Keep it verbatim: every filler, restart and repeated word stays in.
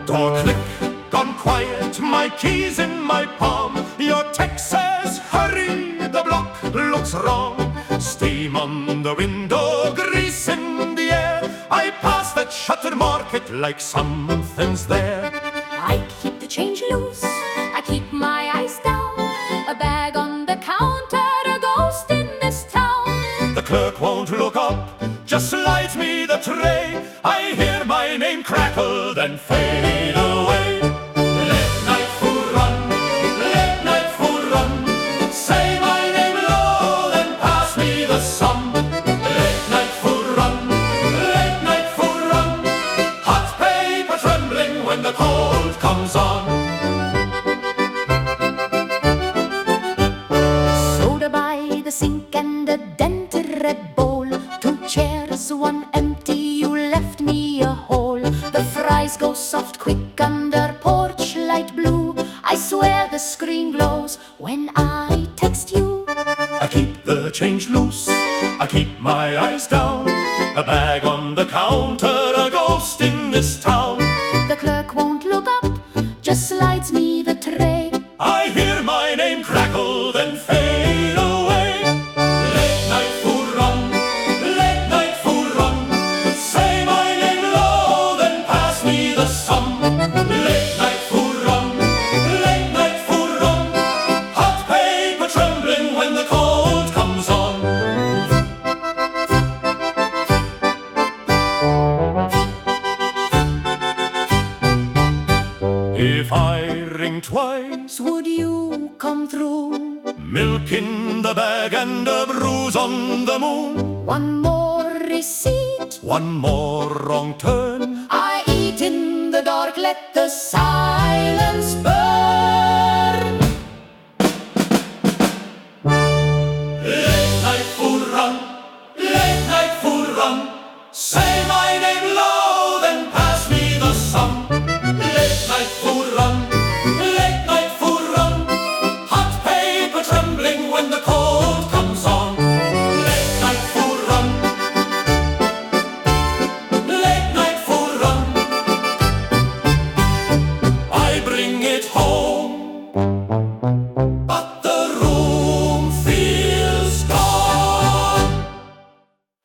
Door click, gone quiet, my keys in my palm. Your text says, hurry, the block looks wrong. Steam on the window, grease in the air. I pass that shuttered market like something's there. I keep the change loose, I keep my eyes down. A bag on the counter, a ghost in this town. The clerk won't look up, just slides me the tray. I hear my name crackle, then fade away. Let night fool run, let night fool run. Say my name low, then pass me the sum. Let night fool run, let night fool run. Hot paper trembling when the cold comes on. Soda by the sink and a dented red bowl. Two chairs, one empty, you left me a hole. The fries go soft quick under porch light blue. I swear the screen glows when I text you. I keep the change loose, I keep my eyes down. A bag on the counter, a ghost in this town. The clerk won't look up, just slides me the tray. I hear my name crackle, then fade away. Let night fool run, let night fool run. Say my name low, then pass me the sum. Let night fool run, let night fool run. Hot paper trembling when the cold comes on. If I ring twice, Would you come through? milk in the bag and a bruise on the moon. One more receipt, One more wrong turn. I eat in the dark, let the sun